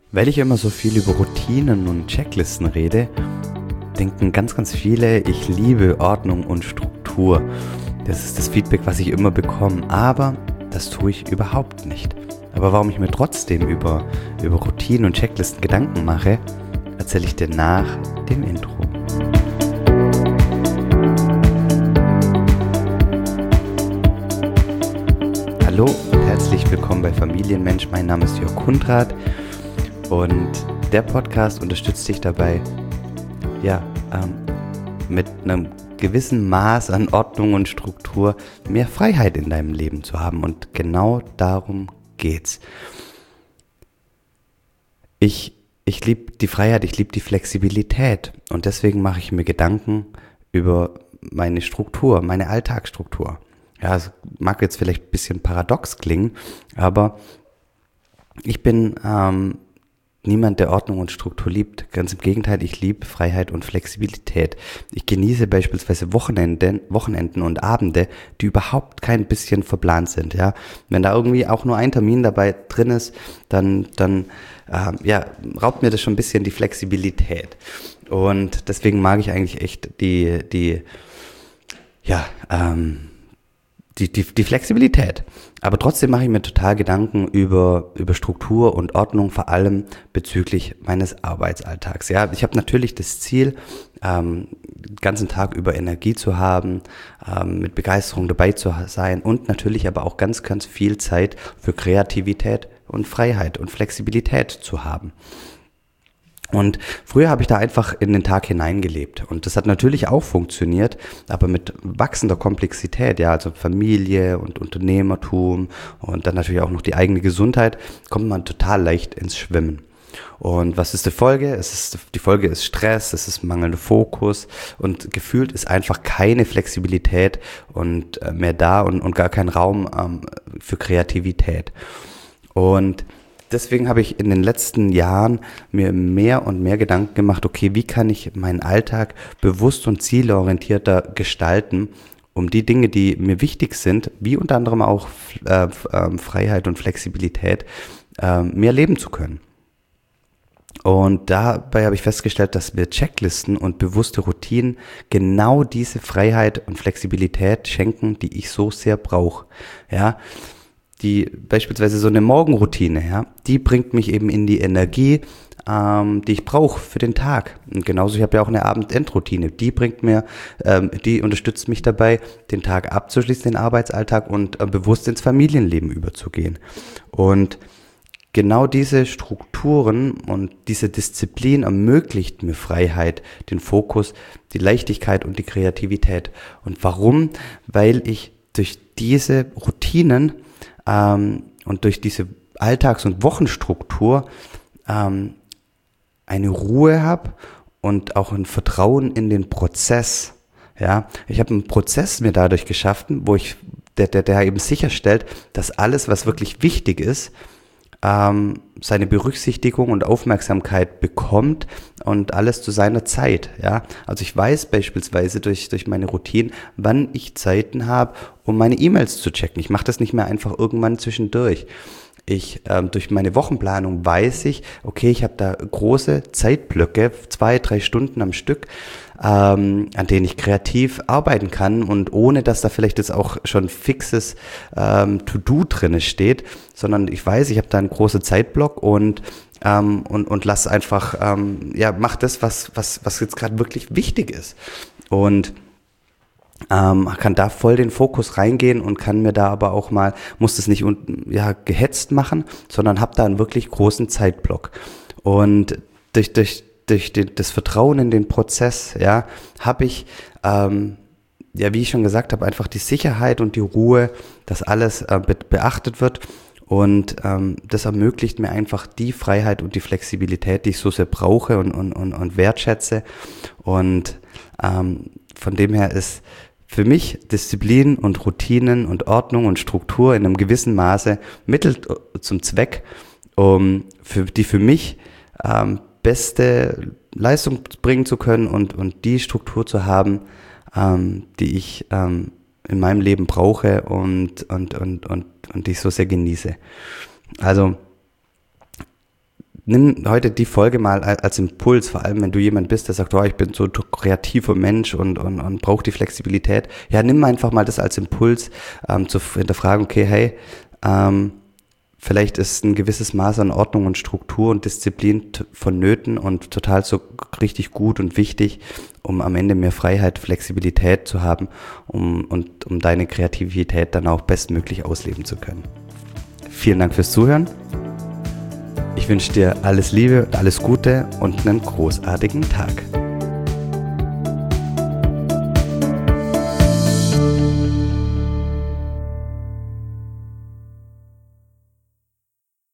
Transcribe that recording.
Weil ich immer so viel über Routinen und Checklisten rede, denken ganz viele, ich liebe Ordnung und Struktur. Das ist das Feedback, was ich immer bekomme, aber das tue ich überhaupt nicht. Aber warum ich mir trotzdem über Routinen und Checklisten Gedanken mache, erzähle ich dir nach dem Intro. Hallo und herzlich willkommen bei Familienmensch. Mein Name ist Jörg Kundrat und der Podcast unterstützt dich dabei, mit einem gewissen Maß an Ordnung und Struktur mehr Freiheit in deinem Leben zu haben. Und genau darum geht's. Ich liebe die Freiheit, ich liebe die Flexibilität und deswegen mache ich mir Gedanken über meine Struktur, meine Alltagsstruktur. Ja, es mag jetzt vielleicht ein bisschen paradox klingen, aber ich bin niemand, der Ordnung und Struktur liebt. Ganz im Gegenteil, ich liebe Freiheit und Flexibilität. Ich genieße beispielsweise Wochenenden und Abende, die überhaupt kein bisschen verplant sind. Ja, wenn da irgendwie auch nur ein Termin dabei drin ist, dann raubt mir das schon ein bisschen die Flexibilität. Und deswegen mag ich eigentlich echt die Flexibilität. Aber trotzdem mache ich mir total Gedanken über Struktur und Ordnung, vor allem bezüglich meines Arbeitsalltags. Ja, ich habe natürlich das Ziel, den ganzen Tag über Energie zu haben, mit Begeisterung dabei zu sein und natürlich aber auch ganz viel Zeit für Kreativität und Freiheit und Flexibilität zu haben. Und früher habe ich da einfach in den Tag hineingelebt und das hat natürlich auch funktioniert, aber mit wachsender Komplexität, ja, also Familie und Unternehmertum und dann natürlich auch noch die eigene Gesundheit, kommt man total leicht ins Schwimmen. Und was ist die Folge? Die Folge ist Stress, es ist mangelnder Fokus und gefühlt ist einfach keine Flexibilität und mehr da und gar kein Raum für Kreativität. Und deswegen habe ich in den letzten Jahren mir mehr und mehr Gedanken gemacht, okay, wie kann ich meinen Alltag bewusst und zielorientierter gestalten, um die Dinge, die mir wichtig sind, wie unter anderem auch Freiheit und Flexibilität, mehr leben zu können. Und dabei habe ich festgestellt, dass mir Checklisten und bewusste Routinen genau diese Freiheit und Flexibilität schenken, die ich so sehr brauche. Ja, die beispielsweise so eine Morgenroutine, ja, die bringt mich eben in die Energie, die ich brauche für den Tag. Und genauso, ich habe ja auch eine Abend-End-Routine, die unterstützt mich dabei, den Tag abzuschließen, den Arbeitsalltag und bewusst ins Familienleben überzugehen. Und genau diese Strukturen und diese Disziplin ermöglicht mir Freiheit, den Fokus, die Leichtigkeit und die Kreativität. Und warum? Weil ich durch diese Routinen und durch diese Alltags- und Wochenstruktur eine Ruhe habe und auch ein Vertrauen in den Prozess. Ja, ich habe einen Prozess mir dadurch geschaffen, der eben sicherstellt, dass alles, was wirklich wichtig ist, seine Berücksichtigung und Aufmerksamkeit bekommt und alles zu seiner Zeit. Ja, also ich weiß beispielsweise durch meine Routine, wann ich Zeiten habe, um meine E-Mails zu checken. Ich mache das nicht mehr einfach irgendwann zwischendurch. Durch meine Wochenplanung weiß ich, okay, ich habe da große Zeitblöcke, 2-3 Stunden am Stück, an denen ich kreativ arbeiten kann und ohne, dass da vielleicht jetzt auch schon fixes To-Do drinne steht, sondern ich weiß, ich habe da einen großen Zeitblock und lass einfach, mach das, was jetzt gerade wirklich wichtig ist. Und kann da voll den Fokus reingehen und kann mir da aber auch mal, muss das nicht gehetzt machen, sondern habe da einen wirklich großen Zeitblock. Und durch das Vertrauen in den Prozess, ja, habe ich, wie ich schon gesagt habe, einfach die Sicherheit und die Ruhe, dass alles beachtet wird. Und das ermöglicht mir einfach die Freiheit und die Flexibilität, die ich so sehr brauche und wertschätze. Und von dem her ist für mich Disziplin und Routinen und Ordnung und Struktur in einem gewissen Maße Mittel zum Zweck, um für mich beste Leistung bringen zu können und die Struktur zu haben, die ich in meinem Leben brauche und die ich so sehr genieße. Also nimm heute die Folge mal als Impuls, vor allem wenn du jemand bist, der sagt, oh, ich bin so ein kreativer Mensch und brauche die Flexibilität. Ja, nimm einfach mal das als Impuls, zu hinterfragen, okay, hey, vielleicht ist ein gewisses Maß an Ordnung und Struktur und Disziplin vonnöten und total so richtig gut und wichtig, um am Ende mehr Freiheit, Flexibilität zu haben, um deine Kreativität dann auch bestmöglich ausleben zu können. Vielen Dank fürs Zuhören. Ich wünsche dir alles Liebe, alles Gute und einen großartigen Tag.